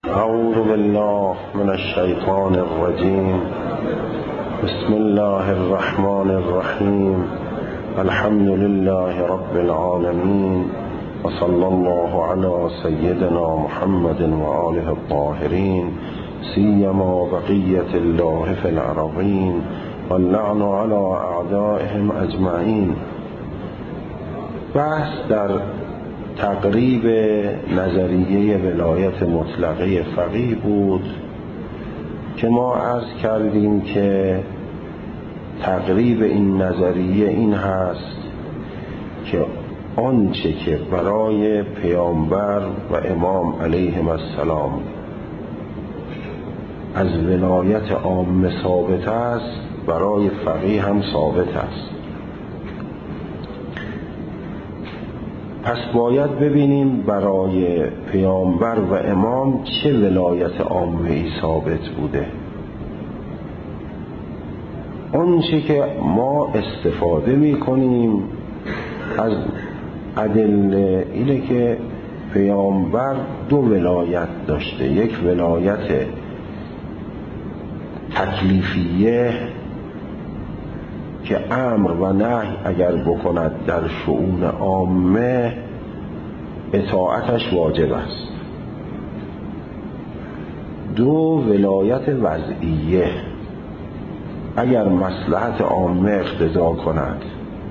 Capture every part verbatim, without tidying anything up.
اعوذ بالله من الشیطان الرجیم. بسم الله الرحمن الرحیم. الحمد لله رب العالمین و صلی الله علی سیدنا محمد و آله الطاهرین سیما بقیة الله فی الارضین واللعن علی اعدائهم اجمعین. بحث در تقریب نظریه ولایت مطلقه فقیه بود که ما عرض کردیم که تقریب این نظریه این هست که آنچه که برای پیامبر و امام علیهم السلام از ولایت عامه ثابت است برای فقیه هم ثابت است. پس باید ببینیم برای پیامبر و امام چه ولایت عامه ای ثابت بوده. آنچه که ما استفاده می کنیم از ادله اینه که پیامبر دو ولایت داشته، یک ولایت تکلیفیه که امر و نهی اگر بکند در شؤون عامه اطاعتش واجب است. دو ولایت وضعیه، اگر مصلحت عامه اقتضا کند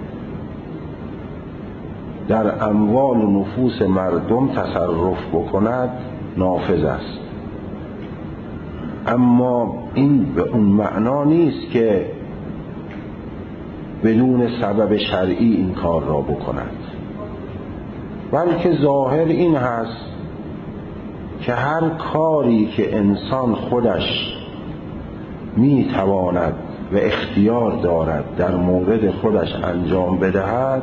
در اموال و نفوس مردم تصرف بکند نافذ است. اما این به اون معنا نیست که بدون سبب شرعی این کار را بکند، بلکه ظاهر این هست که هر کاری که انسان خودش میتواند و اختیار دارد در مورد خودش انجام بدهد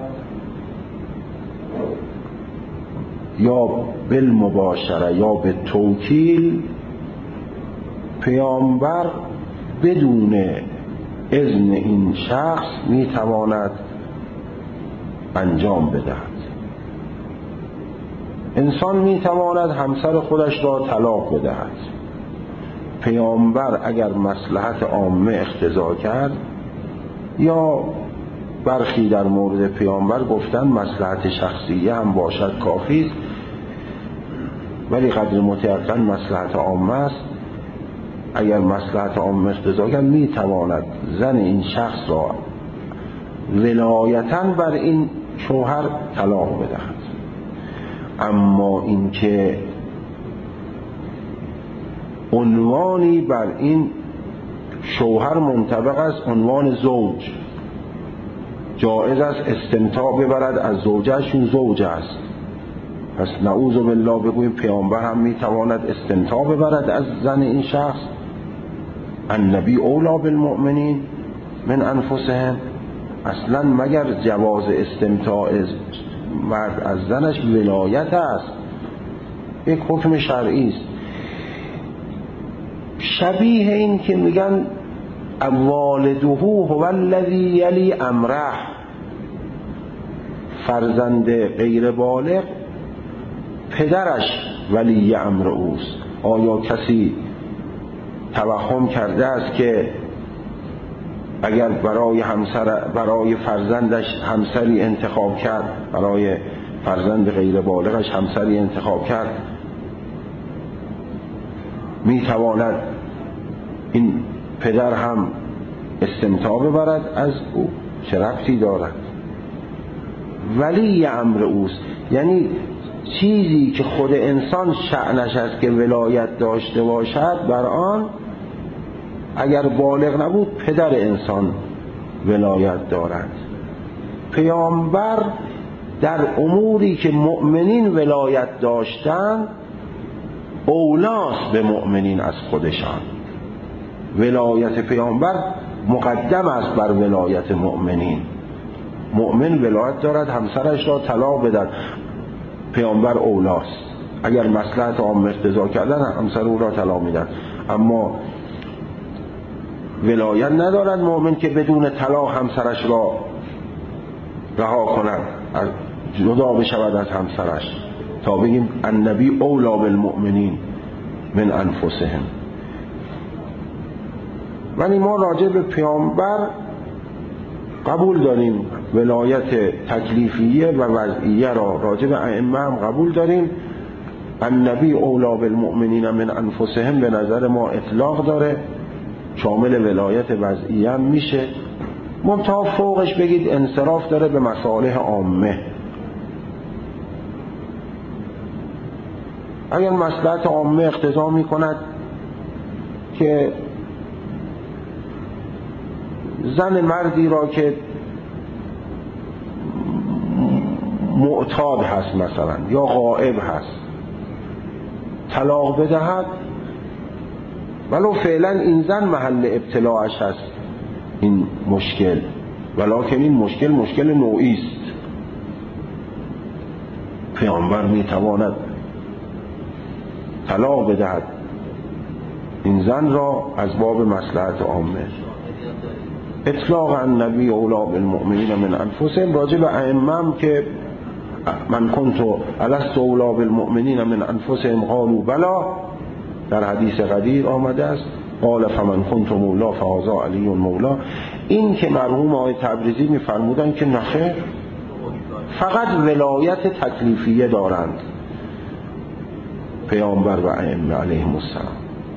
یا بالمباشره یا به توکیل، پیامبر بدون اذن این شخص میتواند انجام بدهد. انسان میتواند همسر خودش را طلاق بدهد. پیامبر اگر مصلحت عامه اقتضا کرد، یا برخی در مورد پیامبر گفتن مصلحت شخصیه هم باشد کافی است، ولی قدر متیقن مصلحت عامه است. اگر مصلحت عامه اقتضا کرد میتواند زن این شخص را ولایتاً بر این شوهر طلاق بدهد. اما اینکه عنوانی بر این شوهر منطبق است، عنوان زوج، جایز است استمتاع ببرد از زوجهشون زوج است. پس نعوذ بالله بگوییم پیامبر هم میتواند استمتاع ببرد از زن این شخص. النبی اولی بالمؤمنین من انفسهم. اصلا مگر جواز استمتاع مرد از زنش ولایت است، یک حکم شرعی است. شبیه این که میگن والده هو الذی یلی امره، فرزند غیر بالغ پدرش ولی امر اوست. آیا کسی توهم کرده است که اگر برای همسر برای فرزندش همسری انتخاب کرد، برای فرزند غیر بالغش همسری انتخاب کرد، میتواند این پدر هم استمتاع ببرد از او؟ چه ربطی دارد؟ ولی امر اوست، یعنی چیزی که خود انسان شأنش است که ولایت داشته باشد، بر آن اگر بالغ نبود پدر انسان ولایت دارد. پیامبر در اموری که مؤمنین ولایت داشتند اولاست به مؤمنین از خودشان. ولایت پیامبر مقدم است بر ولایت مؤمنین. مؤمن ولایت دارد همسرش را طلاق بدهد، پیامبر اولاست. اگر مصلحت عامه اقتضا کردن همسر او را طلاق میدن. اما ولایت ندارد مؤمن که بدون طلاق همسرش را رها کند، جدا بشود از همسرش، تا بگیم النبی اولی بالمؤمنین. من انفسهم. ولی ما راجع به پیامبر قبول داریم ولایت تکلیفیه و وضعیه را، راجع به ائمه هم قبول داریم. النبی اولی بالمؤمنین من انفسهم به نظر ما اطلاق داره، شامل ولایت وضعیه هم میشه. منتها فوقش بگید انصراف داره به مصالح عامه. اگر مصلحت عامه اقتضا میکند که زن مردی را که معتاد هست مثلا یا غائب هست طلاق بدهد، ولو فعلا این زن محل ابتلاعش هست این مشکل، ولکن این مشکل مشکل نوعی است، پیامبر میتواند طلاق بدهد این زن را از باب مصلحت عامه. اطلاق النبی اولی بالمؤمنین من انفسهم راجع به ائمه که من کنت الست اولی بالمؤمنین من انفسهم قالوا بلا، در حدیث قدیر آمده است قال فمن کنت مولا فهذا علی مولا. این که مرحوم آقای تبریزی میفرمودن که نخیر، فقط ولایت تکلیفیه دارند پیامبر و ائمه علیهم السلام.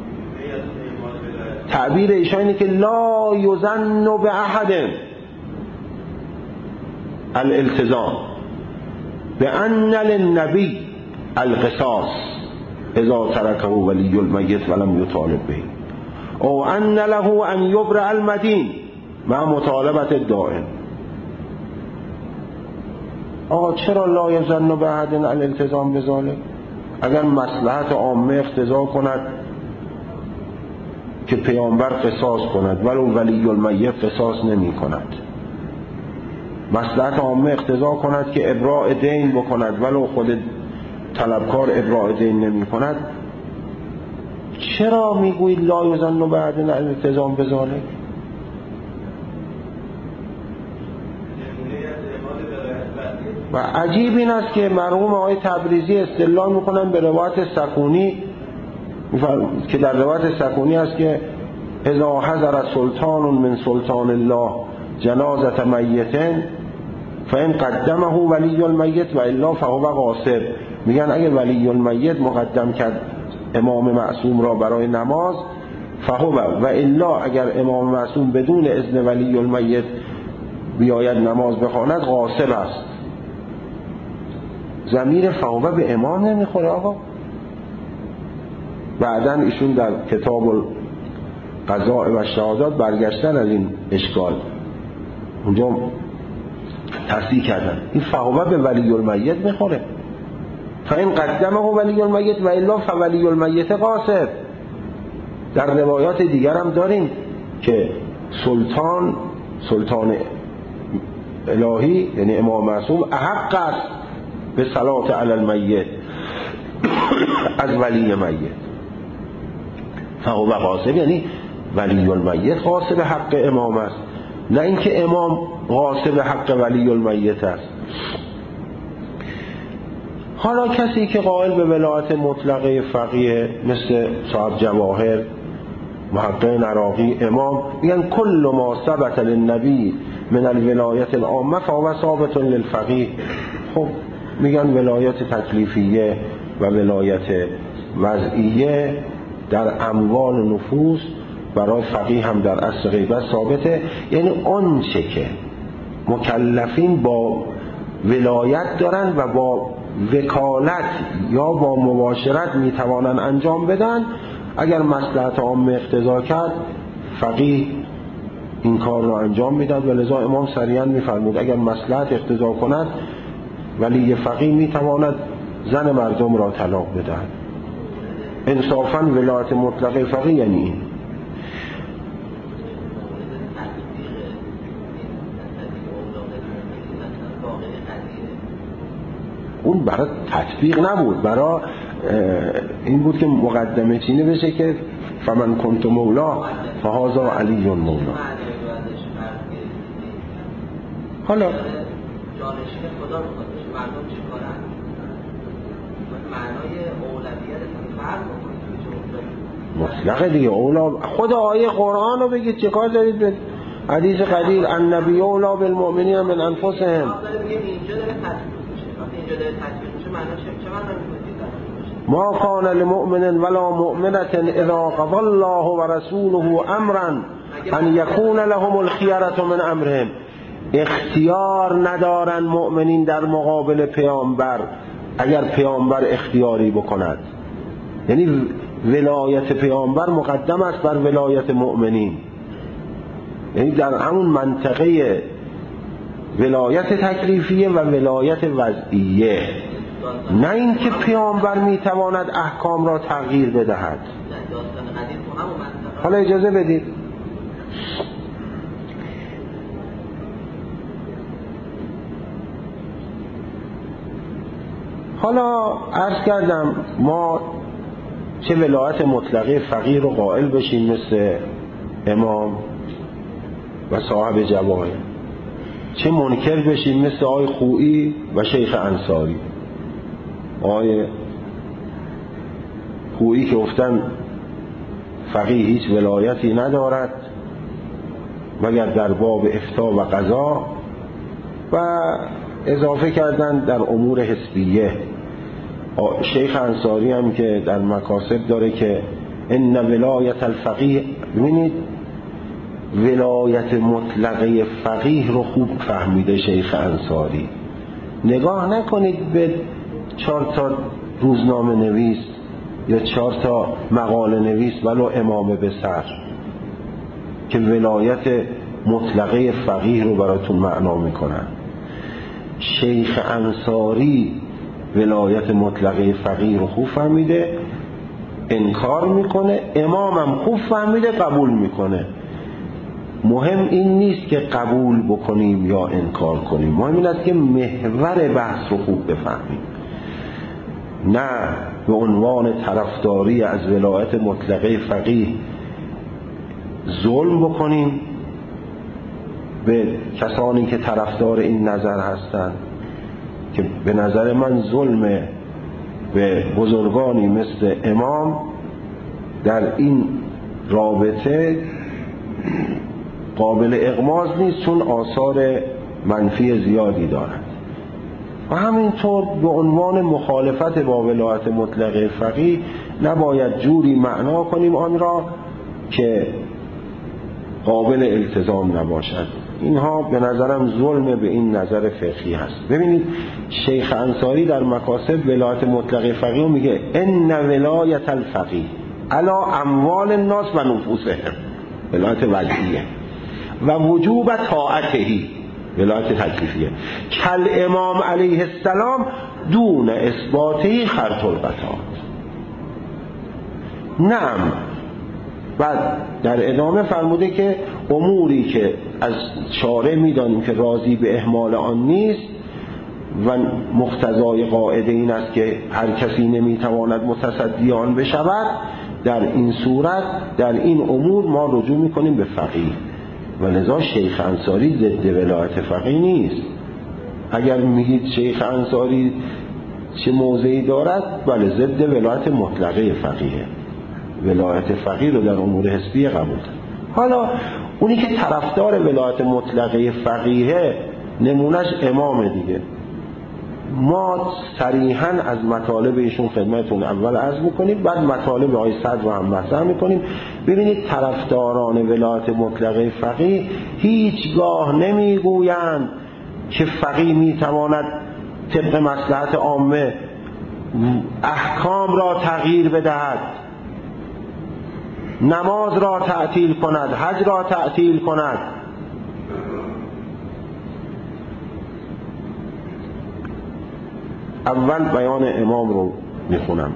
تعبیر ایشان اینه که لا یظن باحد الالتزام بان للنبی القصاص اذا ترکه ولی المیت ولم یطالب به، او ان له ان یبرأ المدین مع مطالبت الدائن. آقا چرا لا یظن باحد الالتزام بذلک؟ اگر مصلحت عامه اقتضا کند که پیامبر قصاص کند ولو ولی المیت قصاص نمی کند، مصلحت عامه اقتضا کند که ابراء دین بکند ولو خود طلبکار ابراء دین نمی کند، چرا میگویید لا یظن بعد الالتزام بذلک؟ و عجیب این است که مرحوم آقای تبریزی استدلال میکنن به روایت سکونی که در روایت سکونی است که اذا حضر سلطان من سلطان الله جنازة میت فان قدمه ولی المیت و الا فهو قاصر. میگن اگه ولی المیت مقدم کرد امام معصوم را برای نماز فهو، و الا اگر امام معصوم بدون اذن ولی المیت بیاید نماز بخواند قاصر است. ضمیر فهو به امام نمیخوره آقا. بعداً ایشون در کتاب القضاء و شهادات برگشتن از این اشکال، اونجا تصحیح کردن این فهو به ولی المیت میخوره. فاین قدمه ولی المیت و الا فولی المیت قاصر. در روایات دیگر هم داریم که سلطان سلطان الهی یعنی امام معصوم احق است به صلات علی المیت از ولی میت. فهو قاصر یعنی ولی المیت قاصر حق امام است، نه اینکه امام قاصر حق ولی المیت است. حالا کسی که قائل به ولایت مطلقه فقیه مثل صاحب جواهر، محقق عراقی، امام، میگن کل ما ثبت للنبی من الولایت العامه فهو ثابت للفقیه. خب میگن ولایت تکلیفیه و ولایت وضعیه در اموال و نفوس برای فقیه هم در اصل غیبت ثابته. یعنی اون چه که مکلفین با ولایت دارن و با وکالت یا با مباشرت میتوانن انجام بدن، اگر مصلحت عامه اقتضا کرد فقیه این کار را انجام میداد. و لذا امام صریحاً میفرمود اگر مصلحت اقتضا کند ولی فقیه میتواند زن مردم را طلاق بدهد. انصافاً ولایت مطلقه فقیه یعنی این. اون برای تطبیق نبود، برای این بود که مقدمه چینه بشه که فمن کنت مولا فهذا علی مولا. حالا جانشین خدا رو خودش مردم چی کارن؟ معنای اولویت فرق بکنید مطلقه دیگه. اولا خود آیه قرآن رو بگید چه کار دارید به حدیث قدیر النبی اولا بالمؤمنین من انفسهم. اینجا داره تطبیق میشه. وقتی اینجا داره تطبیق میشه معناش چه معنی میشه؟ ما کان لمؤمن ولا مؤمنة اذا قضى الله ورسوله امرا ان یکون لهم الخیرة من امرهم. اختیار ندارن مؤمنین در مقابل پیامبر اگر پیامبر اختیاری بکند. یعنی ولایت پیامبر مقدم است بر ولایت مؤمنین. یعنی در همون منطقه ولایت تکلیفیه و ولایت وضعیه، نه اینکه پیامبر میتواند احکام را تغییر بدهد. حالا اجازه بدید حالا عرض کردم ما چه ولایت مطلقه فقیه رو قائل بشیم مثل امام و صاحب جواهر، چه منکر بشیم مثل آقای خویی و شیخ انصاری. آقای خویی که گفتن فقیه هیچ ولایتی ندارد مگر در باب افتاء و قضا، و اضافه کردن در امور حسبیه. شیخ انصاری هم که در مکاسب داره که ان ولایت الفقیه، ببینید ولایت مطلقه فقیه رو خوب فهمیده شیخ انصاری. نگاه نکنید به چهار تا روزنامه نویس یا چهار تا مقاله نویس ولو امام به سر که ولایت مطلقه فقیه رو براتون معنا میکنن. شیخ انصاری ولایت مطلقه فقیه رو خوب فهمیده، انکار میکنه. امامم خوب فهمیده، قبول میکنه. مهم این نیست که قبول بکنیم یا انکار کنیم، مهم این است که محور بحث رو خوب بفهمیم، نه به عنوان طرفداری از ولایت مطلقه فقیه ظلم بکنیم به کسانی که طرفدار این نظر هستند، که به نظر من ظلم به بزرگانی مثل امام در این رابطه قابل اغماض نیست، چون آثار منفی زیادی دارد. و همینطور به عنوان مخالفت با ولایت مطلقه فقیه نباید جوری معنا کنیم آن را که قابل التزام نباشد. اینها به نظرم ظلم به این نظر فقهی هست. ببینید شیخ انصاری در مکاسب ولایت مطلقه فقیه میگه ان ولایت الفقیه علی اموال الناس و نفوسهم، ولایت وضعیه، و وجوب طاعتهی، ولایت تکلیفیه، کل امام علیه السلام دون اثباتی خرط القطعات. نعم. بعد در ادامه فرموده که اموری که از شارع میدانیم که راضی به اهمال آن نیست و مقتضای قاعده این است که هر کسی نمیتواند متصدی آن بشود، در این صورت در این امور ما رجوع میکنیم به فقیه. و لذا شیخ انصاری ضد ولایت فقیه نیست. اگر میگید شیخ انصاری چه موضعی دارد، بله ضد ولایت مطلقه فقیه، ولایت فقیه رو در امور حسبیه قبول کرد. حالا اونی که طرفدار ولایت مطلقه فقیه نمونش امام دیگه. ما صریحاً از مطالب ایشون خدمتون اول عرض میکنیم، بعد مطالب آقای صدر رو هم مطرح میکنیم. ببینید طرفداران ولایت مطلقه فقیه هیچگاه نمیگویند که فقیه میتواند طبق مصلحت عامه احکام را تغییر بدهد، نماز را تعطیل کند، حج را تعطیل کند. اول بیان امام رو میخونم.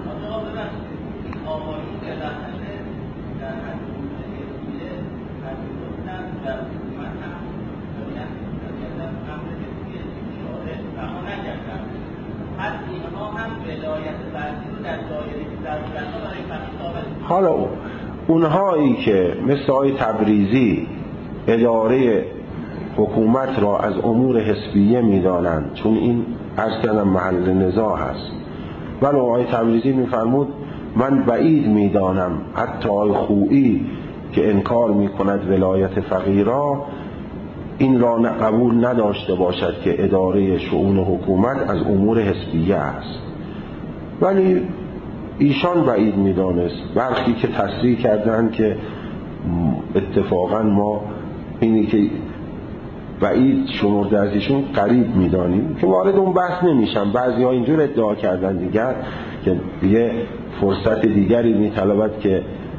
حالا اونهایی که مثل آقای تبریزی اداره حکومت را از امور حسبیه میدانند، چون این عرض کردم محل نزاع هست، ولی آقای تبریزی میفرمود من بعید میدانم حتی آی خویی که انکار میکند ولایت فقیرا این را قبول نداشته باشد که اداره شؤون حکومت از امور حزبیه است. ولی ایشان بعید میدانست. برخی که تصریح کردند که اتفاقا ما اینی که بعید شمرده از ایشون قریب میدانیم، که وارد اون بحث نمیشم. بعضی ها اینجور ادعا کردن دیگر که دیگه فرصت دیگری میطلبد که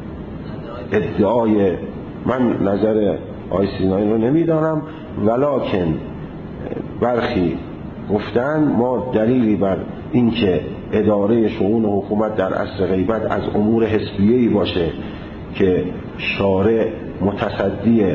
ادعای من نظر آی سینایی رو نمیدانم، ولکن برخی گفتن ما دلیلی بر این که اداره شؤون حکومت در عصر غیبت از امور حزبیه‌ای باشه که شارع متصدی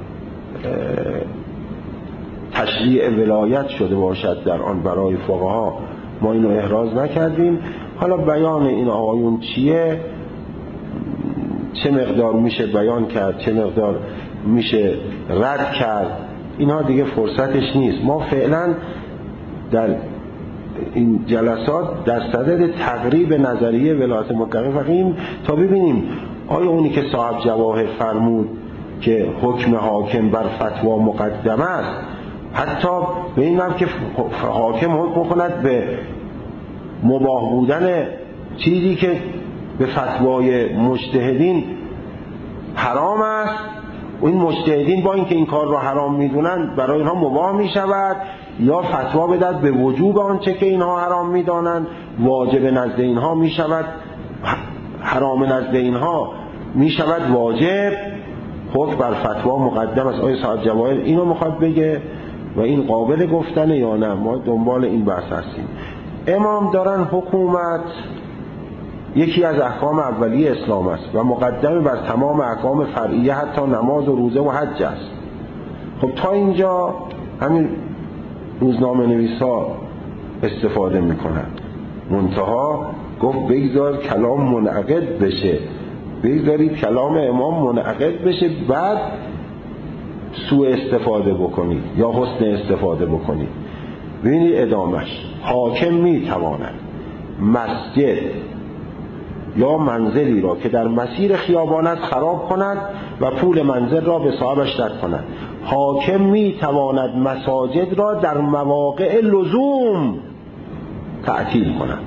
تشریع ولایت شده باشد در آن برای فقها، ما اینو احراز نکردیم. حالا بیان این آقایون چیه، چه مقدار میشه بیان کرد، چه مقدار میشه رد کرد، اینها دیگه فرصتش نیست. ما فعلا در این جلسات در صدد تقریب نظریه ولایت مطلقه فقیم تا ببینیم آیا اونی که صاحب جواهر فرمود که حکم حاکم بر فتوا مقدم است، حتی به این معنی که حاکم حکم کند به مباح بودن چیزی که به فتوای مجتهدین حرام است، این مجتهدین با اینکه این کار را حرام میدونن برای اینها مباح میشود، یا فتوا بدهد به وجوب آنچه که اینها حرام میدانند واجب نزد اینها میشود، حرام نزد اینها میشود واجب، حکم بر فتوا مقدم است. آیا صاحب جواهر اینو میخواد بگه و این قابل گفتنه یا نه؟ ما دنبال این بحث هستیم. امام دارن حکومت یکی از احکام اولیه اسلام است و مقدم بر تمام احکام فرعیه حتی نماز و روزه و حج است. خب تا اینجا همین روزنامه نویسا استفاده میکنن، منتها گفت بگذار کلام منعقد بشه، بگذارید کلام امام منعقد بشه بعد سوء استفاده بکنید یا حسن استفاده بکنید. ببینید ادامش، حاکم میتواند مسجد یا منزلی را که در مسیر خیابان است خراب کند و پول منزل را به صاحبش رد کند. حاکم میتواند مساجد را در مواقع لزوم تعطیل کند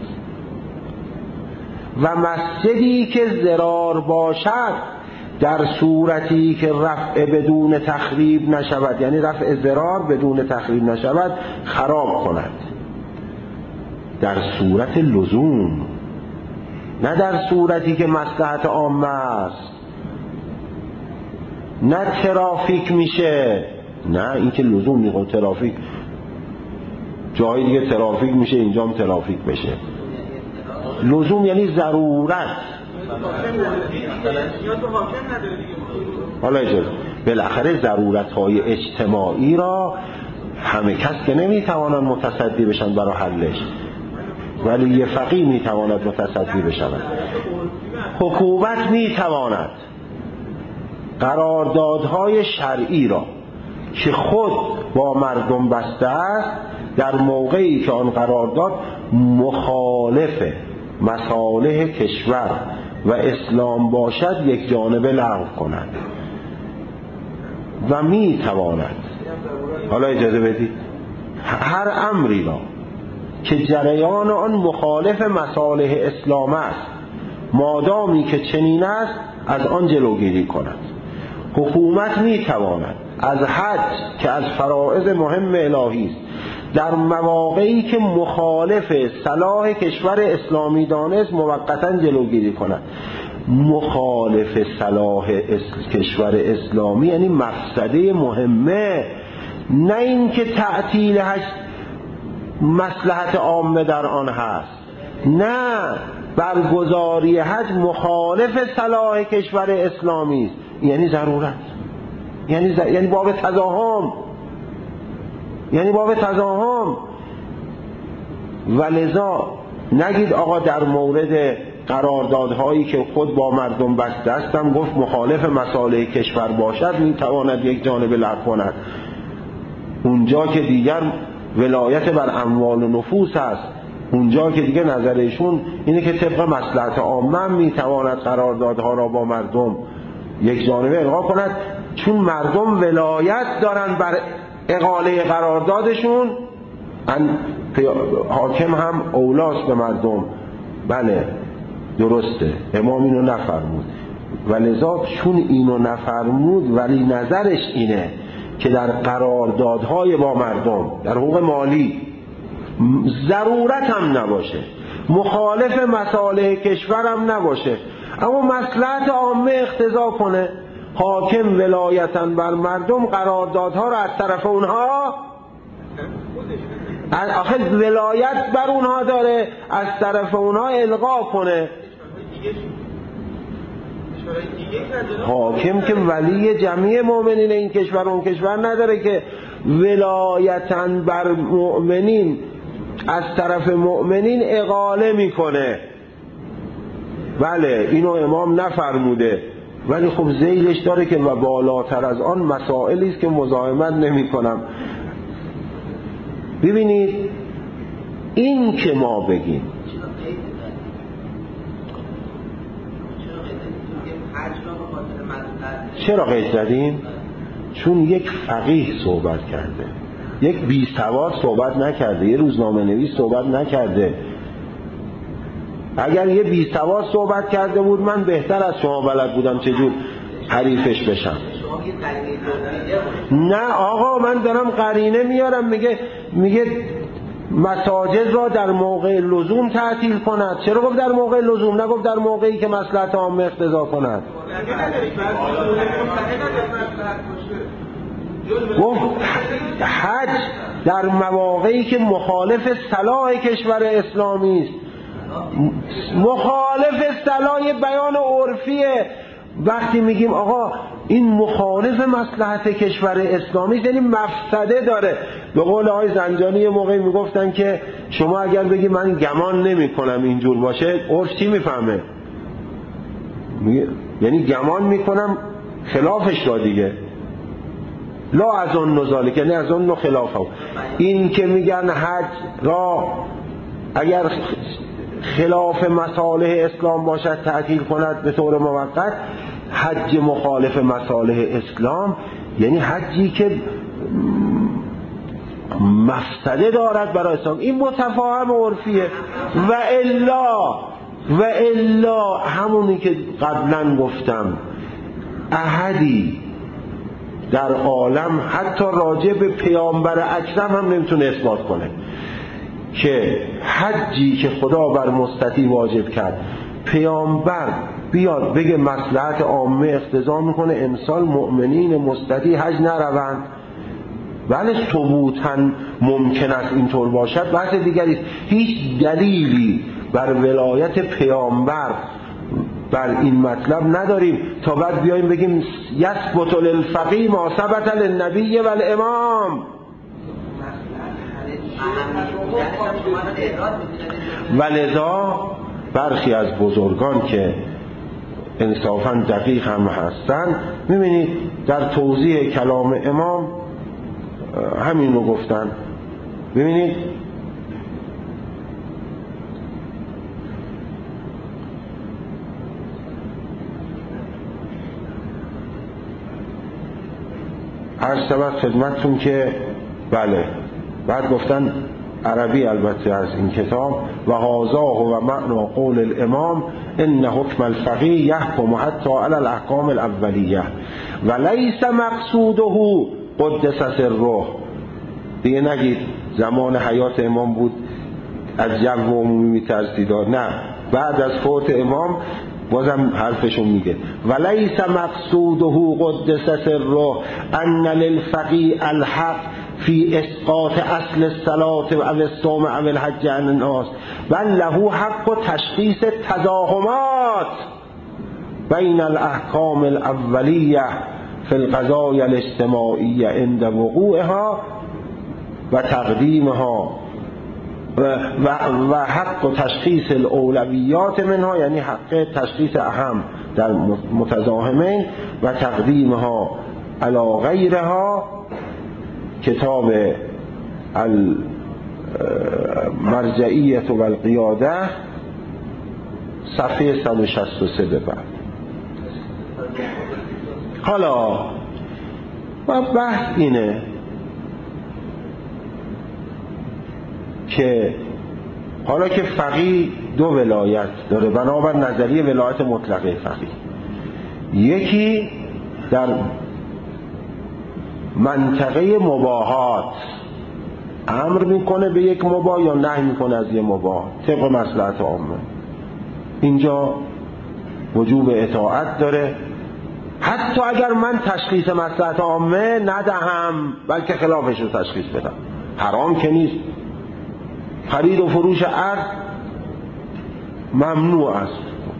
و مسجدی که ضرار باشد در صورتی که رفع بدون تخریب نشود، یعنی رفع ضرار بدون تخریب نشود، خراب کند. در صورت لزوم، نه در صورتی که مصلحت عامه است، نه ترافیک میشه، نه این که لزوم میگه ترافیک جایی دیگه ترافیک میشه اینجا هم ترافیک بشه. لزوم یعنی ضرورت. حالا اجازه بالاخره ضرورت های اجتماعی را همه کس که نمیتوانند متصدی بشن برای حلش، ولی یه فقیه میتواند متصدی بشود. حکومت میتواند قراردادهای شرعی را که خود با مردم بسته است در موقعی که آن قرارداد مخالف مصالح کشور و اسلام باشد یک جانبه لغو کند و میتواند، حالا اجازه بدید، هر امری را که جریان آن مخالف مصالح اسلام است مادامی که چنین است از آن جلوگیری کند. حکومت میتواند از حج که از فرائض مهم الهی است در مواقعی که مخالف صلاح کشور اسلامی دانست موقتا جلوگیری کند. مخالف صلاح کشور اسلامی یعنی مفسده مهمه، نه اینکه تعطیل حج مصلحت عامه در آن هست، نه برگزاری حج مخالف صلاح کشور اسلامی است، یعنی ضرورت، یعنی ز... یعنی باب تزاحم، یعنی باب تزاحم. ولذا نگید آقا در مورد قراردادهایی که خود با مردم بسته استم گفت مخالف مصالح کشور باشد میتواند یک جانبه لغو کند. اونجا که دیگر ولایت بر اموال و نفوس است اونجا که دیگه نظرشون اینه که طبق مصلحت عامه میتواند قراردادها را با مردم یک جانبه الغا کند، چون مردم ولایت دارن بر اقاله قراردادشون، حاکم هم اولاست به مردم. بله درسته، امام اینو نفرمود، ولذا چون اینو نفرمود ولی نظرش اینه که در قراردادهای با مردم در حقوق مالی ضرورت هم نباشه، مخالف مصالح کشورم نباشه، اما مصلحت عامه اقتضا کنه حاکم ولایتاً بر مردم قراردادها را از طرف اونها، آخه ولایت بر اونها داره، از طرف اونها الغا کنه. حاکم که ولی جمعی مؤمنین این کشور اون کشور نداره که ولایتاً بر مؤمنین از طرف مؤمنین اقاله میکنه. بله اینو امام نفرموده، ولی خب ذیلش داره که و بالاتر از آن مسائلی است که مزاحمت نمی کنم. ببینید این که ما بگیم چرا قید زدیم؟ چون یک فقیه صحبت کرده، یک بی سواد صحبت نکرده، یه روزنامه نویس صحبت نکرده. اگر یه بی سواد صحبت کرده بود من بهتر از شما بلد بودم چجور حریفش بشم. نه آقا من دارم قرینه میارم، میگه میگه مساجد را در موقع لزوم تعطیل کند. چرا گفت در موقع لزوم؟ نگفت در موقعی که مصلحت عامه اقتضا کند. گفت حج در مواقعی که مخالف صلاح کشور اسلامی است. مخالف صلاح بیان عرفیه. وقتی میگیم آقا این مخالف مصلحت کشور اسلامی یعنی مفسده داره. به قول آقای زنجانی یه موقعی میگفتن که شما اگر بگی من گمان نمی کنم اینجور باشه، عرف چی میفهمه؟ یعنی گمان میکنم خلافش را دیگه. لا از اون نزالی که نه از اون خلافه. این که میگن حج را اگر خلاف مصالح اسلام باشد تعطیل کند به طور موقت، حج مخالف مصالح اسلام یعنی حجی که مفسده دارد برای اسلام. این متفاهم عرفیه. و الا و الا همونی که قبلا گفتم، احدی در عالم حتی راجع به پیامبر اکرم هم نمیتونه اثبات کنه که حجی که خدا بر مستطیع واجب کرد پیامبر بیاد بگه مصلحت عامه اقتضا میکنه امسال مؤمنین مستطیع حج نروند. ولی ثبوتاً ممکن است اینطور باشد بحث دیگری است. هیچ دلیلی بر ولایت پیامبر بر این مطلب نداریم تا بعد بیاییم بگیم یثبت للفقیه ما ثبت للنبی و الامام. ولذا برخی از بزرگان که انصافاً دقیق هم هستن میبینید در توضیح کلام امام همین رو گفتن. ببینید عرض شود خدمتتون که بله بعد گفتن عربی البته از این کتاب و هذا و معنی قول الامام ان حکم الفقیه یحکم حتی علی الاحکام الاولیه و لیس مقصوده قدس سره. دیگه نگید زمان حیات امام بود از جو عمومی میترسید، نه، بعد از فوت امام بازم حرفشون میگه و لیس مقصوده قدس سره ان للفقیه الحق فی اسقاط اصل الصلاة و الصوم و الحج عن الناس بل له حق تشخیص تزاحمات بین الاحکام الاولیه فی القضايا الاجتماعیه عند وقوعها و تقدیمها و, و حق تشخیص الاولویات منها، یعنی حق تشخیص اهم در متزاحمین و تقدیمها علی غیرها. کتاب مرجعیت و القیاده صفحه صد و شصت و سه به بعد. حالا و بحث اینه که حالا که فقیه دو ولایت داره بنابر نظریه ولایت مطلقه فقیه، یکی در منطقه مباحات امر میکنه به یک مباح یا نهی میکنه از یک مباح طبق مصلحت عامه، اینجا وجوب اطاعت داره حتی اگر من تشخیص مصلحت عامه ندهم بلکه خلافش رو تشخیص بدم. حرام که نیست، خرید و فروش ارز ممنوع است،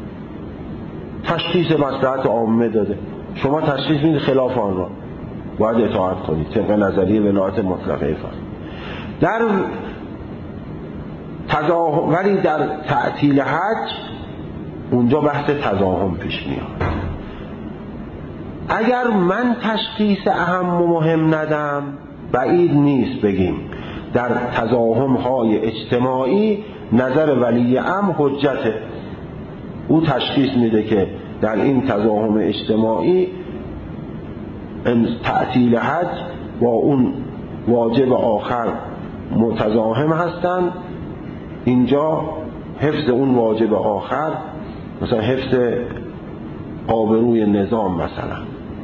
تشخیص مصلحت عامه داده، شما تشخیص میدید خلاف آن را باید اطاعت کنید طبق نظریه ولایت مطلقه فقیه. در تزاهم ولی در تعطیل حج اونجا بحث تزاهم پیش میاد. اگر من تشخیص اهم و مهم ندم بعید نیست بگیم در تزاهم های اجتماعی نظر ولی امر حجته، او تشخیص میده که در این تزاهم اجتماعی تعطیل حج با اون واجب آخر متزاهم هستند، اینجا حفظ اون واجب آخر مثلا حفظ آبروی نظام مثلا،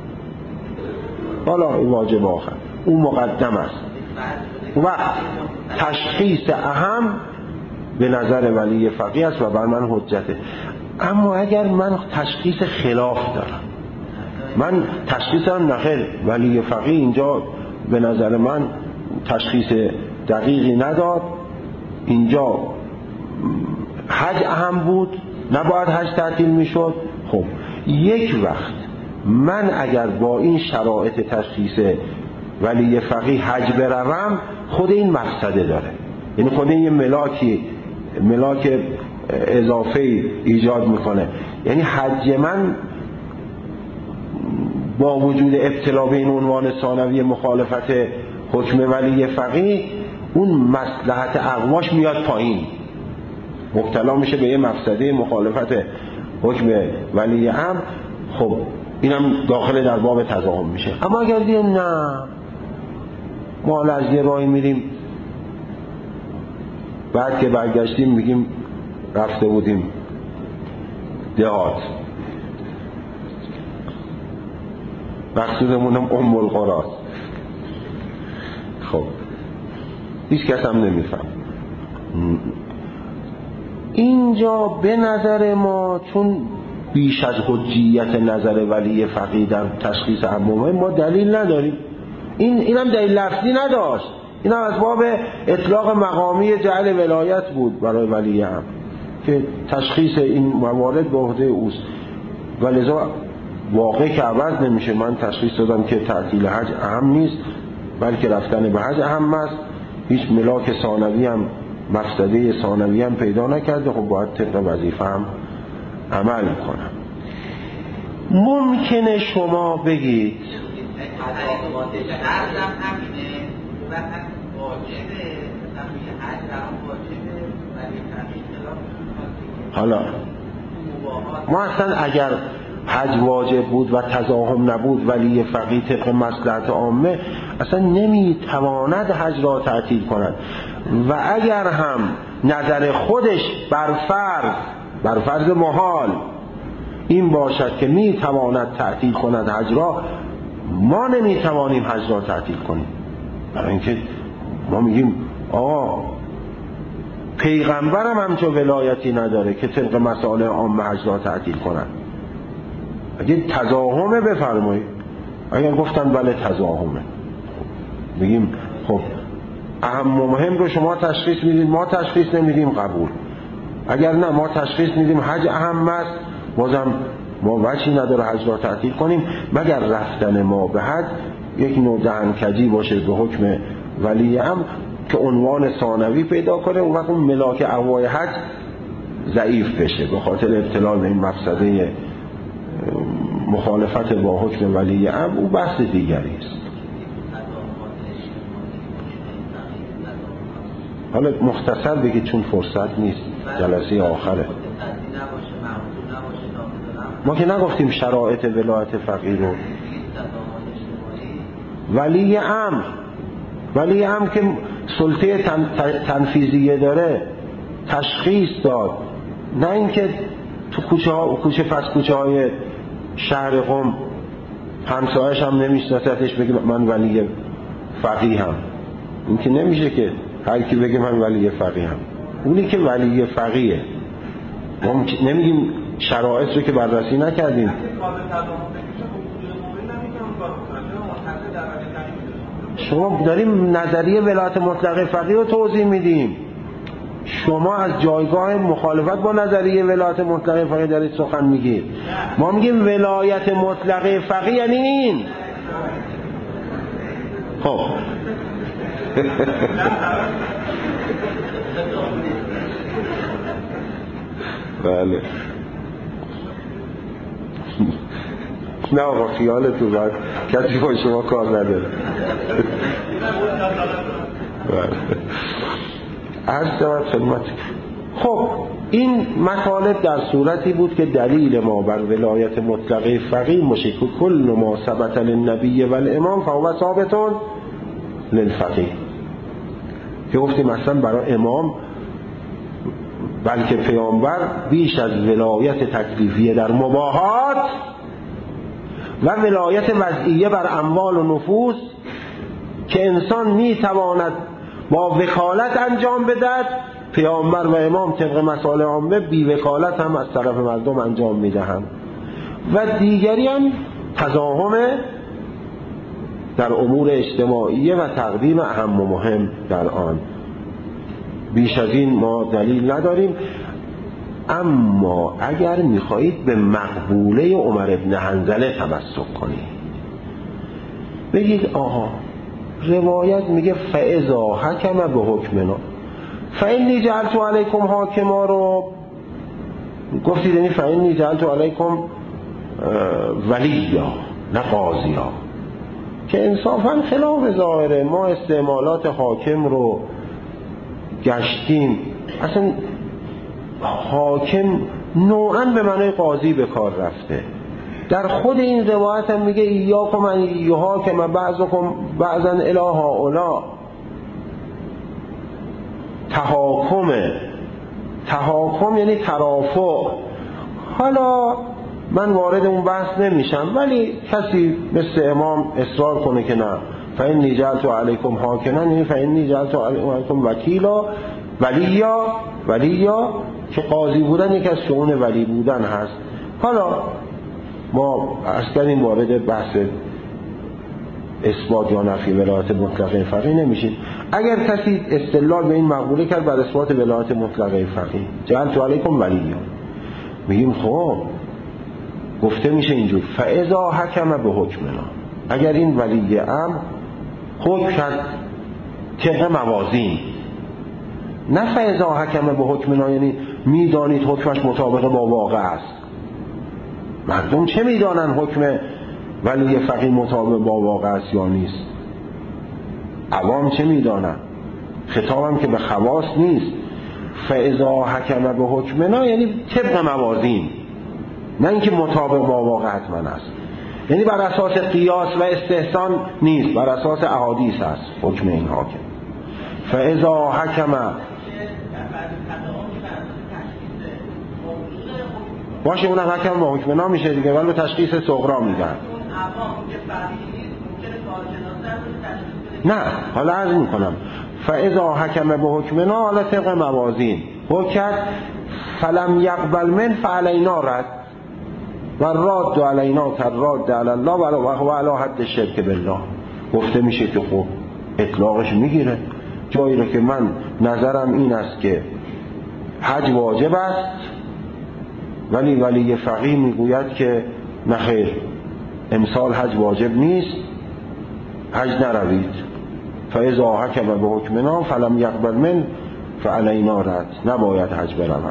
حالا این واجب آخر اون مقدم است و تشخیص اهم به نظر ولی فقیه است و بر من حجته. اما اگر من تشخیص خلاف دارم، من تشخیصم نخیر ولی فقیه اینجا به نظر من تشخیص دقیقی نداد، اینجا حج اهم بود نباید حج تعطیل میشد. خب یک وقت من اگر با این شرایط تشخیص ولی فقیه حج بروم خود این مفسده داره، یعنی خود این یه ملاکی ملاک اضافه ایجاد میکنه، یعنی حج من با وجود ابتلا به این عنوان ثانوی مخالفت حکم ولی فقیه اون مصلحت اقواش میاد پایین، مبتلا میشه به یه مفسده مخالفت حکم ولی امر. خب اینم داخل در باب تزاهم میشه. اما اگر دیگه نه ما از یه راهی میریم بعد که برگشتیم میگیم رفته بودیم دهات، مقصودمونم ام القرى، خب هیچ کس هم نمیفهم. اینجا به نظر ما چون بیش از حجیت نظر ولی فقیه در تشخیص عمومه ما دلیل نداریم، این اینم دلیل لفظی نداشت، اینم از باب اطلاق مقامی جعل ولایت بود برای ولی امر که تشخیص این موارد به عهده اوست، ولذا واقع که عوض نمیشه. من تشخیص دادم که تعطیل حج اهم نیست بلکه رفتن به حج اهم است، هیچ ملاک ثانوی هم مفسده ثانوی هم پیدا نکرده، خب باید طبق وظیفه هم عمل کنم. ممکنه شما بگید حالا ما اصلا اگر حج واجب بود و تزاهم نبود ولی فقیه طبق مصلحت عامه اصلا نمیتواند حج را تعطیل کند و اگر هم نظر خودش بر فرض بر فرض محال این باشد که میتواند تعطیل کند حج را، ما نمیتوانیم حج را تعطیل کنیم، برای اینکه ما میگیم آقا پیغمبرم همچون ولایتی نداره که طبق مسائل عامه حج را تعطیل کنند. اگه تزاهمه بفرمایید، اگر گفتن بله تزاهمه بگیم خب اهم و مهم رو شما تشخیص میدید ما تشخیص نمیدیم قبول، اگر نه ما تشخیص میدیم حج اهم است بازم ما وجهی نداره حج را تعطیل کنیم مگر رفتن ما به حج یک نوع دهنکجی باشه به حکم ولی امر که عنوان ثانوی پیدا کنه، اون وقت ملاک اقوای حج ضعیف بشه به خاطر ابتلا به این مفسده مخالفت با حکم ولی امر، اون بحث دیگری است. حالا مختصر بگید چون فرصت نیست، جلسه آخره. ما که نگفتیم شرایط ولایت فقیه رو. ولی امر ولی امر که سلطه تن، تنفیذیه داره تشخیص داد، نه اینکه تو کوچه ها کوچه پس کوچه های شهر قم همسایه‌اش هم نمیشناستش بگه من ولی فقیه هم. این که نمیشه که هر کی بگه من ولی فقیه هم. اونی که ولی فقیه، ما نمیگیم شرایط رو که بررسی نکردیم. شما داریم نظریه ولایت مطلقه فقیه رو توضیح میدیم، شما از جایگاه مخالفت با نظریه ولایت مطلقه فقیه دارید سخن میگید. ما میگیم ولایت مطلقه فقیه یعنی این. خب بله نه آقا خیالتون باید کسی با شما کار نداره. عرض شود خدمت. خب این مطالب در صورتی بود که دلیل ما بر ولایت مطلقه فقیه مشک کل ما ثبت للنبی و الامام فهو ثابت للفقیه، که گفتیم اصلا برای امام بلکه پیامبر بیش از ولایت تکلیفیه در مباحات و ولایت وضعیه بر اموال و نفوس که انسان میتواند با وکالت انجام بدهد، پیامبر و امام طبق مسائل عامه بی وکالت هم از طرف مردم انجام میدهند. و دیگری هم تزاحم در امور اجتماعیه و تقدیم اهم و مهم در آن. بیش از این ما دلیل نداریم. اما اگر میخواهید به مقبوله عمر ابن حنظله تمسک کنید، بگید آها روایت میگه فاذا حکم به حکمنا فانی جعلت علیکم حاکما رو گفتید، یعنی فانی جعلت علیکم ولیا نه قاضیا، که انصافا خلاف ظاهره. ما استعمالات حاکم رو گشتیم، اصلا حاکم نوعا به معنی قاضی به کار رفته. در خود این روایت هم میگه ایاکم ان یحاکم بعضکم بعضا الی هؤلاء. تحاکم تحاکم یعنی ترافع. حالا من وارد اون بحث نمیشم، ولی کسی مثل امام اصرار کنه که نه فإنی جعلت علیکم حاکما، یعنی فإنی جعلت علیکم وکیلا ولیا، ولیا که قاضی بودن یکی از شؤون ولی بودن هست. حالا ما اصلا وارد بحث اثبات یا نفی ولایت مطلقه فقیه نمیشیم. اگر کسی استدلال به این مقوله کرد بر اثبات ولایت مطلقه فقیه، جعلت علیکم ولیا، میگیم خب گفته میشه اینجور فاذا حکم به حکمنا، اگر این ولی امر حکم کرد طبق موازین، نه فاذا حکم به حکمنا یعنی میدانید حکمش مطابق با واقع است. مردم چه میدانن حکم ولی فقیه مطابق با واقع است یا نیست؟ عوام چه میدانن؟ خطابم که به خواص نیست. فاذا حکم به حکمنا یعنی طبق موازین، نه اینکه مطابق با واقع حتما است، یعنی بر اساس قیاس و استحسان نیست، بر اساس احادیث است حکم این حاکم. فاذا حکم باشه اونم حکم با حکمنا میشه دیگه، ولی تشخیص صغرا میدن. نه حالا عرض میکنم فاذا حکم به حکمنا، حالا طبق موازین حکم فلم یقبل من فعلینا رد و راد علینا کراد علی الله و علی حد شرک بالله. گفته میشه که خب اطلاقش میگیره جایی رو که من نظرم این است که حج واجب است، ولی ولی فقیه میگوید که نخیر امسال حج واجب نیست، حج نروید. فاذا حکم به حکمنا فلم یقبل من فعلینا رد، نباید حج بروم.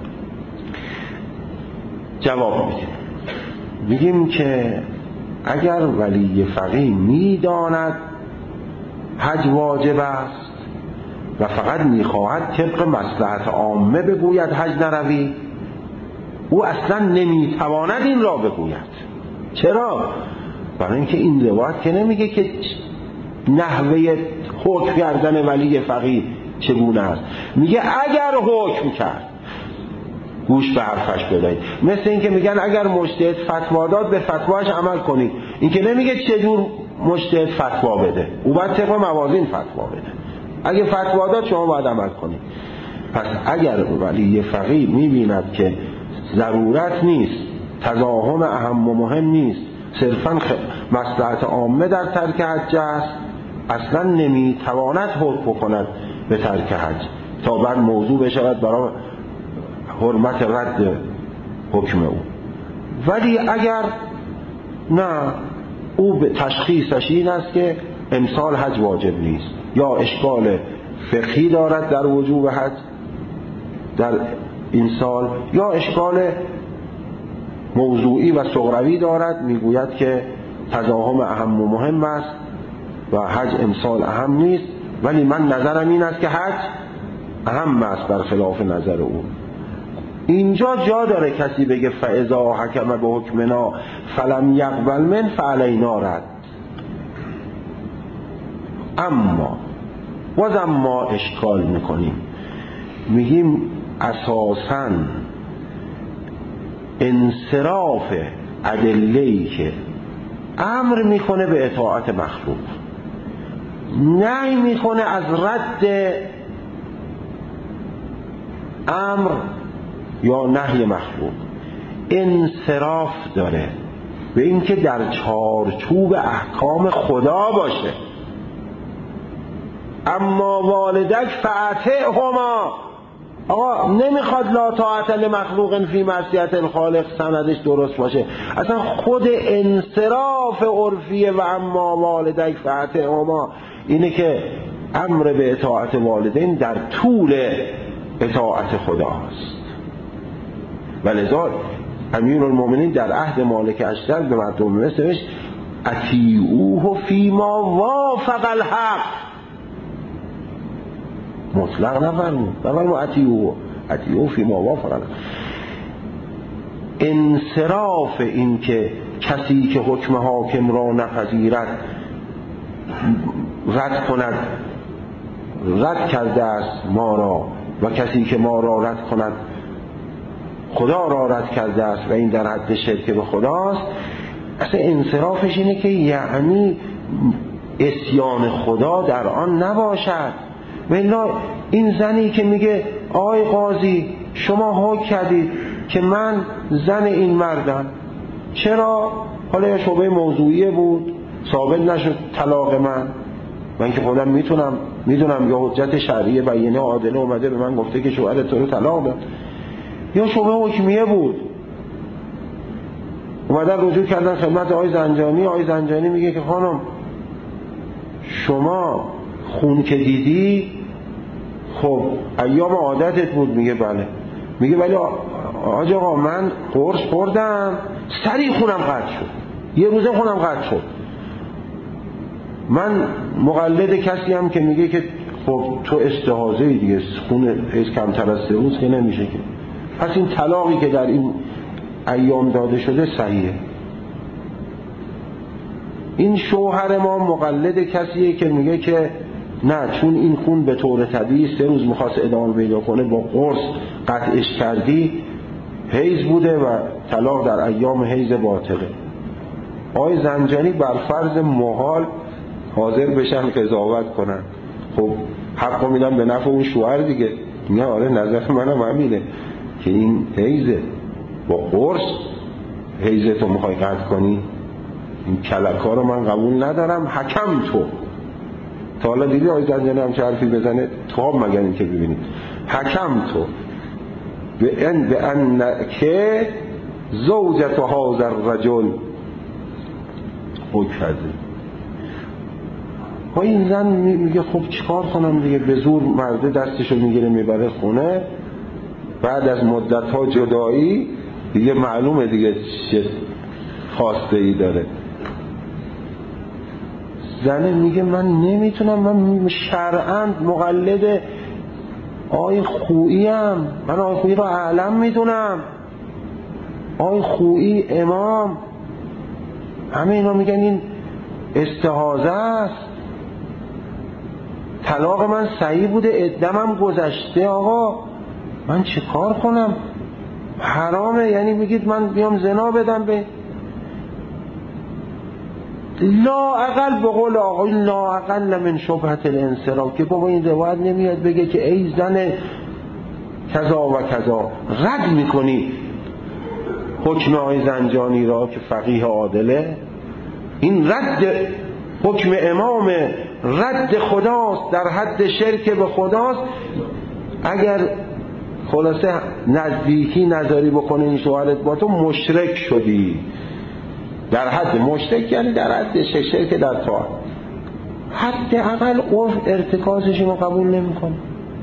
جواب میدیم میگیم که اگر ولی فقیه میداند حج واجب است و فقط میخواهد طبق مصلحت عامه بگوید حج نروی، او اصلا نمیتواند این را بگوید. چرا؟ برای اینکه این روایت که نمیگه که نحوه حکم کردن ولی فقیه چگونه است، میگه اگر حکم کرد گوش به حرفش بدهید. مثل این که میگن اگر مجتهد فتوا داد به فتواش عمل کنید. این که نمیگه چجور مجتهد فتوا بده، او باید طبق موازین فتوا بده. اگه فتوا داد شما باید عمل کنید. پس اگر ولی فقیه میبیند که ضرورت نیست، تزاحم اهم و مهم نیست، صرفاً مصلحت عامه در ترک حج است، اصلا نمیتواند حکم کند به ترک حج تا بعد موضوع بشود برای حرمت رد حکم او. ولی اگر نه، او به تشخیصش این است که امسال حج واجب نیست، یا اشکال فقهی دارد در وجوب حج در این سال، یا اشکال موضوعی و صغروی دارد، میگوید که تزاحم اهم و مهم است و حج امسال اهم نیست، ولی من نظرم این است که حج اهم است برخلاف نظر او. اینجا جا داره کسی بگه فاذا حکم به حکمنا فلم یقبل من فعلینا رد. اما بازم ما اشکال میکنیم، میگیم اساساً انصراف ادله‌ای که امر میکنه به اطاعت مخلوق، نهی میکنه از رد امر یا نهی مخلوق، انصراف داره به این که در چارچوب احکام خدا باشه. اما والدک فاطعهما، آقا نمیخواد لا طاعت لمخلوق فی معصیت الخالق سندش درست باشه، اصلا خود انصراف عرفیه و اما والدک فاطعهما اینه که امر به اطاعت والدین در طول اطاعت خداست. ولذا امیرالمومنین در عهد مالک اشتر به مردم مثلش اطیعوه فیما وافق الحق، مطلق نفرمود، نفرمود اطیعوه اطیعوه فیما وافق الحق. انصراف این که کسی که حکم حاکم را نپذیرد رد کند، رد کرده است ما را، و کسی که ما را رد کند خدا را رد کرده است و این در حد شرک به خداست. اصلا انصرافش اینه که یعنی عصیان خدا در آن نباشد. والا این زنی که میگه آقای قاضی شما حکم کردید که من زن این مردم، چرا؟ حالا یا شبهه موضوعیه بود ثابت نشد طلاق من، من که خودم میتونم میدونم یا حجت شرعی بیانه عادله اومده به من گفته که شوهرت تو رو طلاق داد، یا شبهه حکمیه بود اومدن رجوع کردن خدمت آقای زنجانی. آقای زنجانی میگه که خانم شما خون که دیدی خب ایام عادتت بود. میگه بله. میگه ولی آج آقا من قرص خوردم سریع خونم قطع شد، یه روزه خونم قطع شد. من مقلد کسی هم که میگه که خب تو استحاضه دیگه خون هیچ کمتر از سه روز که نمیشه که، پس این طلاقی که در این ایام داده شده صحیحه. این شوهر ما مقلد کسیه که میگه که نه چون این خون به طور طبیعی سه روز میخواست ادامه پیدا کنه با قرص قطعش کردی حیض بوده و طلاق در ایام حیض باطله. آقای زنجانی بر فرض محال حاضر بشن قضاوت کنن، خب حقو میدن به نفع اون شوهر دیگه. میگه آره نظر منم همینه که این حیضه، با قرص حیضتو میخوای قطع کنی، این کلکا رو من قبول ندارم. حکم تو تا حالا دیدی آقای زنجانی هم چه حرفی بزنه؟ تو هم مگر این که ببینید حکم تو به ان به ان که زوجت هذا الرجل حکفده. ها این زن میگه خب چیکار کنم دیگه، به زور مرده دستشو میگیره میبره خونه، بعد از مدت ها جدایی دیگه معلومه دیگه چه خواسته ای داره. زنه میگه من نمیتونم، من شرعاً مقلد آقای خوییم، من آقای خویی رو اعلم میدونم، آقای خویی امام، همه اینا میگن این استحاضه است، طلاق من صحیح بوده، عده‌ام گذشته، آقا من چه کار کنم؟ حرامه. یعنی میگید من بیام زنا بدم به لا اقل، به قول آقای لا اقل من شبهت الانصراف، که بابا این روایت نمیاد بگه که ای زن کذا و کذا، رد میکنی حکم آقای زنجانی را که فقیه عادله، این رد حکم امام، رد خداست، در حد شرک به خداست. اگر خلاصه نزدیکی نظری بکنه این شوهرت با تو، مشرک شدی، در حد مشرک، یعنی در حد شرک در طاعت. حد اقل عرف ارتکازش اینو قبول نمیکنه.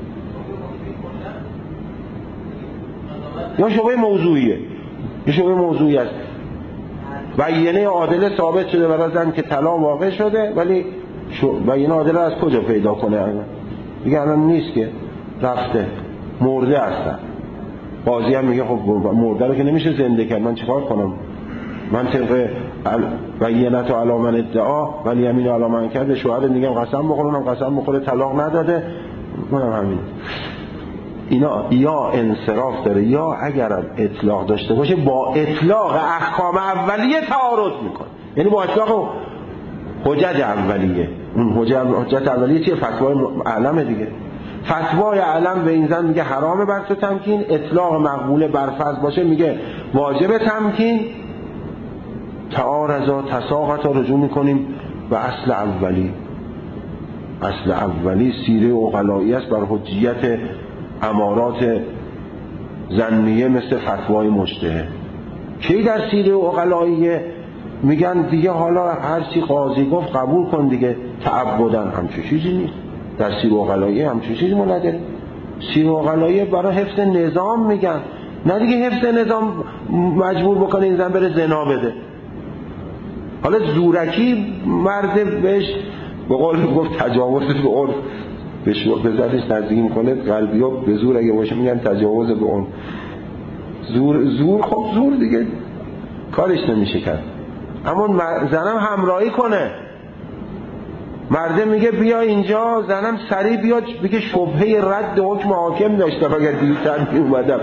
یا شبه موضوعیه، یا شبه موضوعی است، بیانه عادله ثابت شده برای زن که طلاق واقع شده، ولی بیانه عادله از کجا پیدا کنه؟ میگه الان نیست که، رفته، مرده هستن. قاضی هم میگه خب مرده رو که نمیشه زنده کرد، من چیکار کنم؟ من طبق بیانت و علامن ادعا ولی یمین و علامن کرده، شوهر میگم قسم بخورم، هم قسم بخوره طلاق نداده، منم همین. اینا یا انصراف داره، یا اگر اطلاق داشته باشه با اطلاق احکام اولیه تعارض میکنه. یعنی با اطلاق حجت اولیه. اون حجت اولیه چیه؟ فتوای علم دیگه. فتوای علم به این زن میگه حرامه بر تو تمکین، اطلاق مقبوله بر فرض باشه میگه واجب تمکین. تعارضا تساقطا رجوع میکنیم به اصل اولی. اصل اولی سیره عقلایی است بر حجیت امارات ظنیه مثل فتوای مجتهد. کی در سیره عقلاییه میگن دیگه حالا هر چی قاضی گفت قبول کن دیگه، تعبدن همچون چیزی نیست. در سیره عقلاییه همچون چیزی ما نداره. سیره عقلاییه برای حفظ نظام میگن، نه دیگه حفظ نظام مجبور بکنه این زن بره زنا بده. حالا زورکی مرد بهش به قول گفت تجاوز به عرف به ذاتش نزدیکی میکنه، قلبی ها به زور اگه باشه میگن تجاوز به عرف. زور زور خب زور دیگه کارش نمیشه کرد. اما زنم همراهی کنه، مرده میگه بیا اینجا، زنم سریع بیاد بگه شبهه رد حکم حاکم داشتم اگر دیرتر میومدم.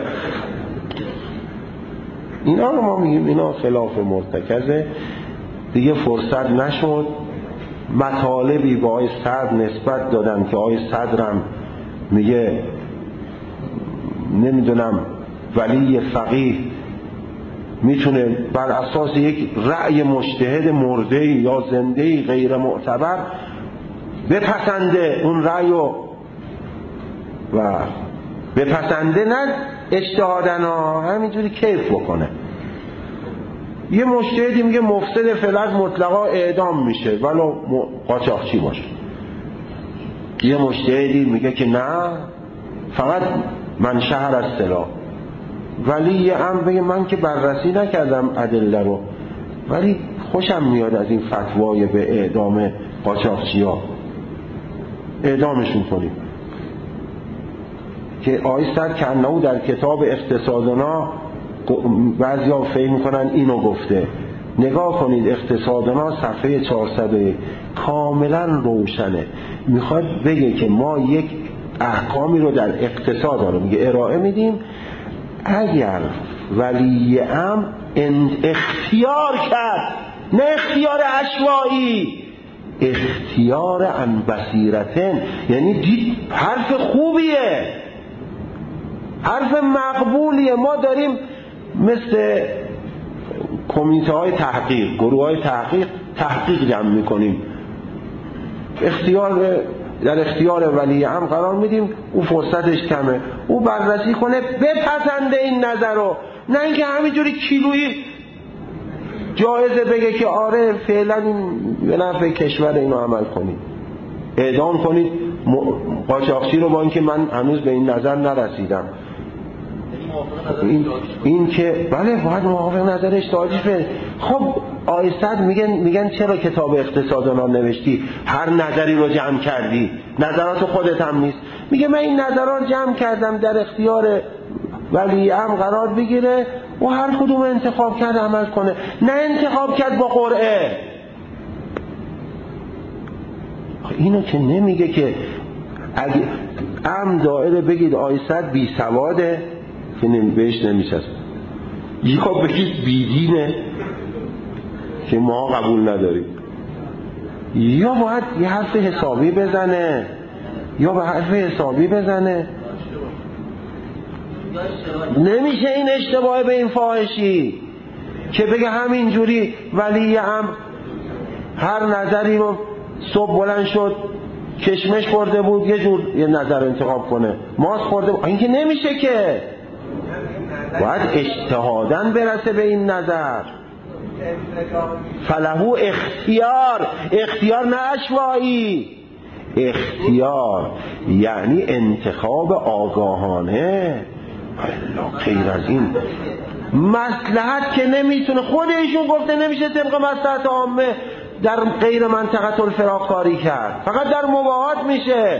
اینا رو ما میگیم اینا خلاف مرتکزه. دیگه فرصت نشد. مطالبی با آقای صدر نسبت دادم که آقای صدرم میگه نمیدونم ولی فقیه میتونه بر اساس یک رأی مجتهد مرده یا زنده غیر معتبر بپسنده اون رأی و و بپسنده، نه اجتهادن ها، همینجوری کیف بکنه. یه مجتهدی میگه مفسد فلک مطلقا اعدام میشه ولو قاچاقچی باشه. یه مجتهدی میگه که نه فقط من شهر از سلا، ولی یه هم بگه من که بررسی نکردم ادله رو ولی خوشم میاد از این فتوای به اعدام قاچاقچی ها، اعدامشون کنیم. که آقای صدر کنه‌او در کتاب اقتصادنا بعضی ها فهم میکنن اینو گفته. نگاه کنید اقتصادنا صفحه چهارصد و یک کاملا روشنه، میخواد بگه که ما یک احکامی رو در اقتصاد رو میگه ارائه میدیم، اگر ولی امر اختیار کرد، نه اختیار عشوایی، اختیار عن بصیرتن، یعنی دید حرف خوبیه، حرف مقبولیه. ما داریم مثل کمیته های تحقیق، گروه های تحقیق تحقیق جمع میکنیم، اختیار در اختیار ولی امر قرار میدیم، او فرصتش کمه، او بررسی کنه بپسنده این نظر رو، نه اینکه همینجوری کیلویی جایزه بگه که آره فعلا این به نفع کشور اینو عمل کنید، اعدام کنید قاچاقچی رو، با اینکه من هنوز به این نظر نرسیدم. این, این که بله باید موافق نظر اجتهادی بشه. خب آیستد میگن میگن چرا کتاب اقتصاد رو نوشتی؟ هر نظری رو جمع کردی، نظرات خودت هم نیست. میگه من این نظرات رو جمع کردم در اختیار ولی امر قرار بگیره و هر کدوم انتخاب کرد عمل کنه، نه انتخاب کرد با قرعه. اینو که نمیگه که اگه ام دائره بگید آیصد بی سواده که بهش نمیشست، یا بگید بیدینه که ما قبول نداریم، یا باید یه حرف حسابی بزنه یا به حرف حسابی بزنه. نمیشه این اشتباه به این فاحشی که بگه همینجوری ولی امر هر نظری رو صبح بلند شد کشمش خورده بود یه جور یه نظر انتخاب کنه، ماست خورده بود. این که نمیشه، که باید اجتهاداً برسه به این نظر. فلهو اختیار، اختیار نه اشوایی، اختیار یعنی انتخاب آگاهانه. غیر از این مصلحت که نمیتونه، خود ایشون گفته نمیشه طبق مصلحت عامه در غیر منطقه الفراق کاری کرد، فقط در مباحات میشه.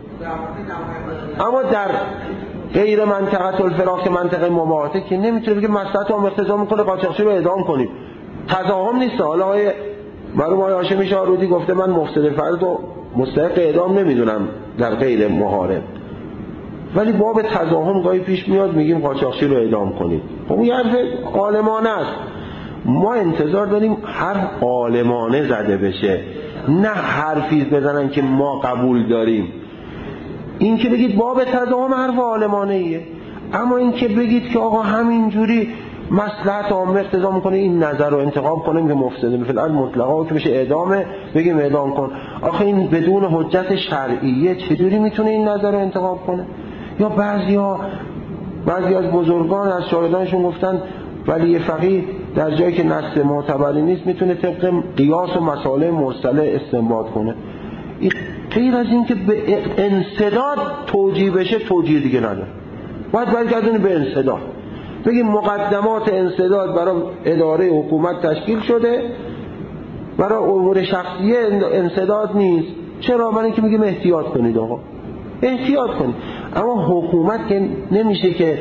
اما در غیر منطقه الفراق که منطقه مباحاته که نمیتونه بگه مصلحت عامه اقتضا میکنه قاچاقچی رو اعدام کنید. تضاهم نیست. حالا های مرحوم آقای هاشمی شاهرودی گفته من مفسد فرد و مستحق اعدام نمیدونم در غیر محارم، ولی باب تضاهم گاهی پیش میاد میگیم قاچاقچی رو اعدام کنید. خب این حرف عالمانه است. ما انتظار داریم حرف عالمانه زده بشه، نه حرفی بزنن که ما قبول داریم. این که بگید باب تضاهم حرف عالمانه ایه، اما این که بگید که آقا همینجوری مصلحت عامه اقتضا میکنه این نظر رو انتخاب کنیم که مفسده فی الارض مطلقا که بشه اعدامه بگیم اعدام کن، آخه این بدون حجت شرعیه چجوری میتونه این نظر رو انتخاب کنه؟ یا بعضیا بعضی از بزرگان از شاهدانشون گفتن ولی فقیه در جایی که نص معتبری نیست میتونه طبق قیاس و مسائل مرسله استنباط کنه. غیر از این که به انسداد توجیه بشه توجیه دیگه نداره، باید برگردونی به انسداد. بگیم مقدمات انسداد برای اداره حکومت تشکیل شده، برای امور شخصیه انسداد نیست. چرا؟ برای اینکه میگیم احتیاط کنید آقا، احتیاط کنید. اما حکومت که نمیشه که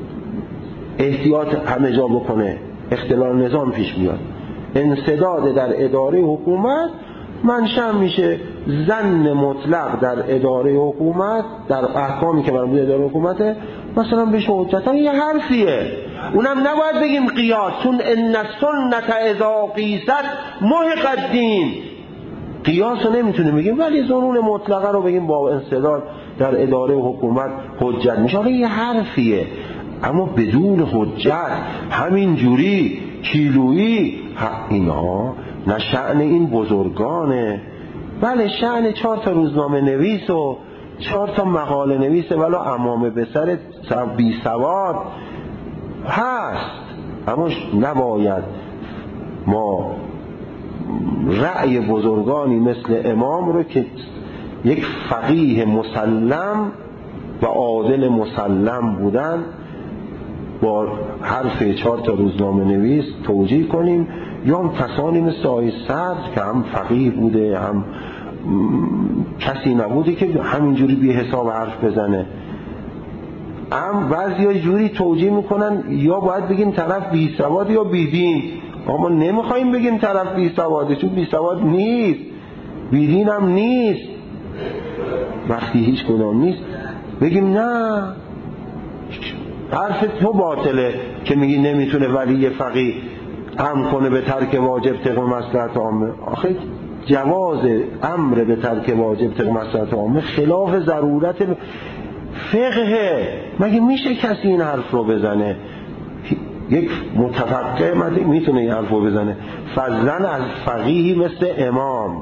احتیاط همه جا بکنه، اختلال نظام پیش میاد. انسداد در اداره حکومت منشأ میشه ظن مطلق در اداره حکومت، در احکامی که مربوط به اداره حکومته، مثلا بهش حجت یه حرفیه، اونم نباید بگیم قیاس، چون ان السنت اذا قیست محق الدین. قیاس رو نمیتونه بگیم، ولی ظنون مطلقه رو بگیم با انسداد در اداره حکومت حجت میشه. یه حرفیه، اما بدون حجت همین جوری کیلویی اینا نه شأن این بزرگانه. بله شأن چهار تا روزنامه نویس و چهار تا مقاله نویسه ولی امامه به سر بی سواد هست، اما نباید ما رأی بزرگانی مثل امام رو که یک فقیه مسلم و عادل مسلم بودن با حرف چهار تا روزنامه نویس توجیه کنیم، یا هم کسانی مثل آقای صدر که هم فقیه بوده هم کسی نبوده که همینجوری بی حساب حرف بزنه. هم بعضی ها جوری توجیه میکنن یا باید بگیم طرف بی سواد یا بی دین. اما نمیخواییم بگیم طرف بی سواده، چون بی سواد نیست، بی دین هم نیست. وقتی هیچ کدام نیست بگیم نه حرف تو باطله که میگی نمیتونه ولی فقیه امر کنه به ترک واجب طبق مصلحت عامه. آخه جواز امر به ترک واجب طبق مصلحت عامه خلاف ضرورت فقه. مگه میشه کسی این حرف رو بزنه؟ یک متفقه میتونه این حرف رو بزنه، فضلا از فقیهی مثل امام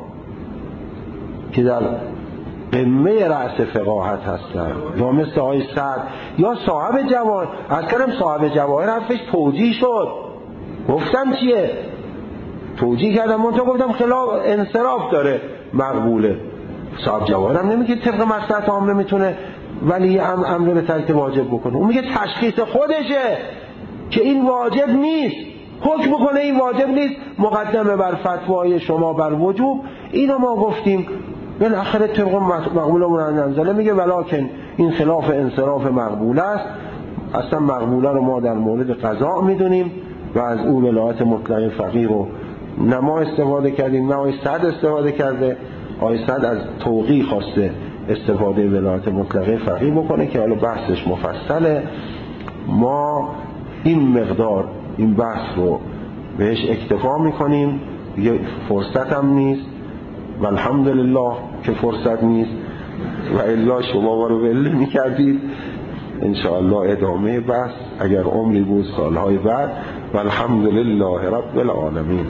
که در قمه رأس فقاهت هستن، یا مثل آقای صدر یا صاحب جواهر. از کردم صاحب جواهر حرفش توجیه شد، گفتم چیه توجیه کردم، من تو گفتم خلاف انصراف داره مقبوله. صاحب جواهر هم نمیگه طبق مصلحت عامه میتونه ولی امر امر به ترک واجب بکنه، اون میگه تشخیص خودشه که این واجب نیست. حکم بکنه این واجب نیست، مقدمه بر فتوای شما بر وجوب. اینو ما گفتیم بالاخره طبق مقبولمون انزله میگه ولکن این خلاف انصراف مقبول است. اصلا مقبوله رو ما در مورد قضا میدونیم و از اون ولایت مطلق فقیه رو نه ما استفاده کردیم نه آقای سعد استفاده کرده. آقای سعد از توقیع خواسته استفاده ولایت مطلق فقیه بکنه که حالا بحثش مفصله. ما این مقدار این بحث رو بهش اکتفا میکنیم، یه فرصت هم نیست و الحمدلله که فرصت نیست و الا شما ما رو بله میکردید. انشاءالله ادامه بحث اگر عمری بود سالهای بعد و الحمدلله رب العالمین.